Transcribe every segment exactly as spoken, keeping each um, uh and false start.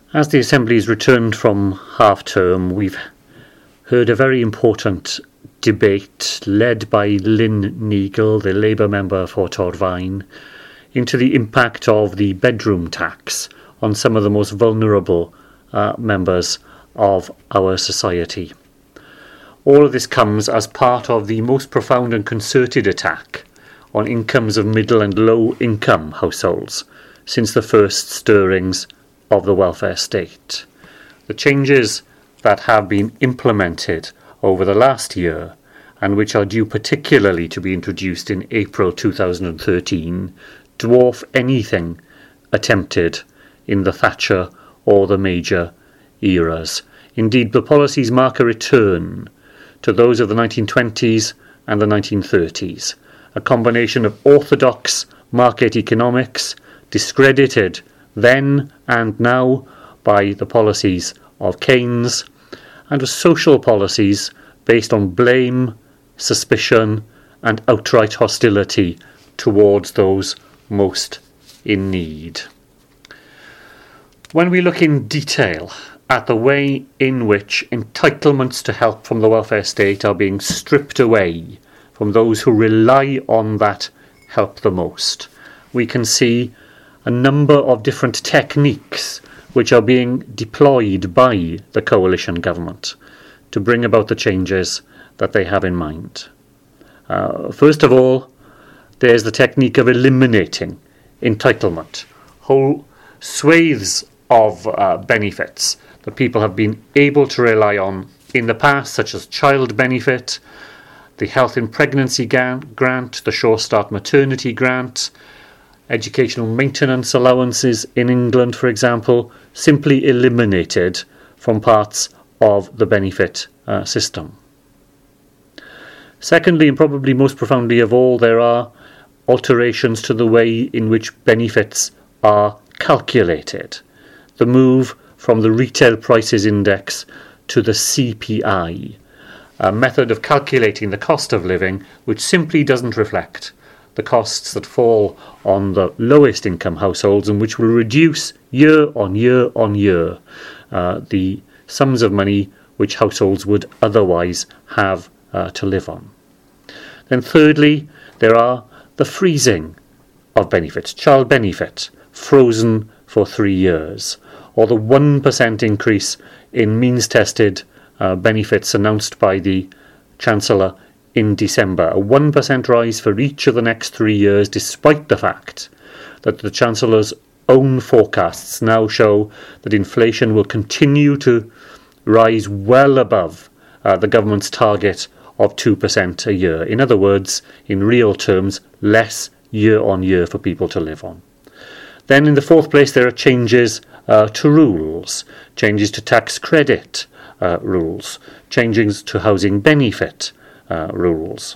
As the Assembly's returned from half-term, we've heard a very important debate led by Lynn Neagle, the Labour member for Torfaen, into the impact of the bedroom tax on some of the most vulnerable uh, members of our society. All of this comes as part of the most profound and concerted attack on incomes of middle and low-income households since the first stirrings of the welfare state. The changes that have been implemented over the last year, and which are due particularly to be introduced in April two thousand thirteen, dwarf anything attempted in the Thatcher or the Major eras. Indeed, the policies mark a return to those of the nineteen twenties and the nineteen thirties, a combination of orthodox market economics, discredited then and now by the policies of Keynes, and of social policies based on blame, suspicion, and outright hostility towards those most in need. When we look in detail at the way in which entitlements to help from the welfare state are being stripped away from those who rely on that help the most, we can see a number of different techniques which are being deployed by the coalition government to bring about the changes that they have in mind. Uh, first of all, there's the technique of eliminating entitlement. Whole swathes of uh, benefits that people have been able to rely on in the past, such as child benefit, the health in pregnancy grant, the Sure Start maternity grant, educational maintenance allowances in England, for example, simply eliminated from parts of the benefit uh, system. Secondly, and probably most profoundly of all, there are alterations to the way in which benefits are calculated. The move from the Retail Prices Index to the C P I, a method of calculating the cost of living which simply doesn't reflect the costs that fall on the lowest income households, and which will reduce year on year on year uh, the sums of money which households would otherwise have uh, to live on. Then thirdly, there are the freezing of benefits, child benefit, frozen for three years, or the one percent increase in means-tested uh, benefits announced by the Chancellor in December, a one percent rise for each of the next three years, despite the fact that the Chancellor's own forecasts now show that inflation will continue to rise well above uh, the government's target of two percent a year. In other words, in real terms, less year on year for people to live on. Then in the fourth place, there are changes uh, to rules, changes to tax credit uh, rules, changes to housing benefit Uh, rules.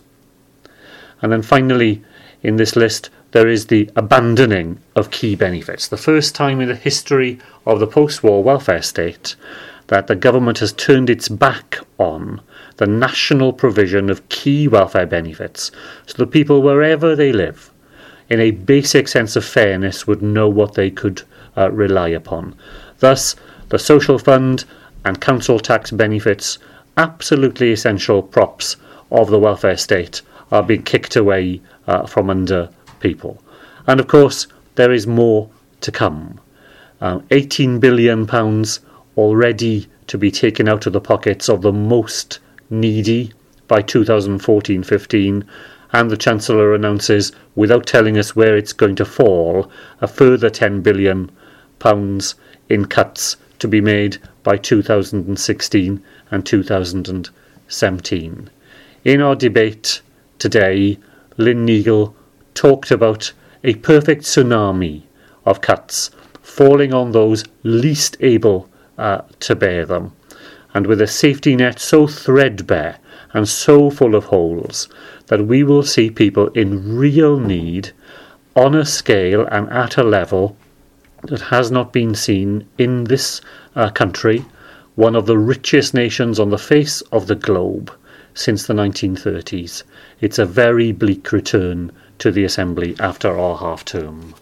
And then finally in this list there is the abandoning of key benefits. The first time in the history of the post-war welfare state that the government has turned its back on the national provision of key welfare benefits, so that people wherever they live in a basic sense of fairness would know what they could uh, rely upon. Thus the social fund and council tax benefits, absolutely essential props of the welfare state, are being kicked away uh, from under people. And of course there is more to come. Uh, eighteen billion pounds already to be taken out of the pockets of the most needy by two thousand fourteen fifteen, and the Chancellor announces, without telling us where it's going to fall, a further ten billion pounds in cuts to be made by two thousand sixteen and two thousand seventeen. In our debate today, Lynn Neagle talked about a perfect tsunami of cuts falling on those least able uh, to bear them, and with a safety net so threadbare and so full of holes that we will see people in real need on a scale and at a level that has not been seen in this uh, country, one of the richest nations on the face of the globe, since the nineteen thirties. It's a very bleak return to the Assembly after our half-term.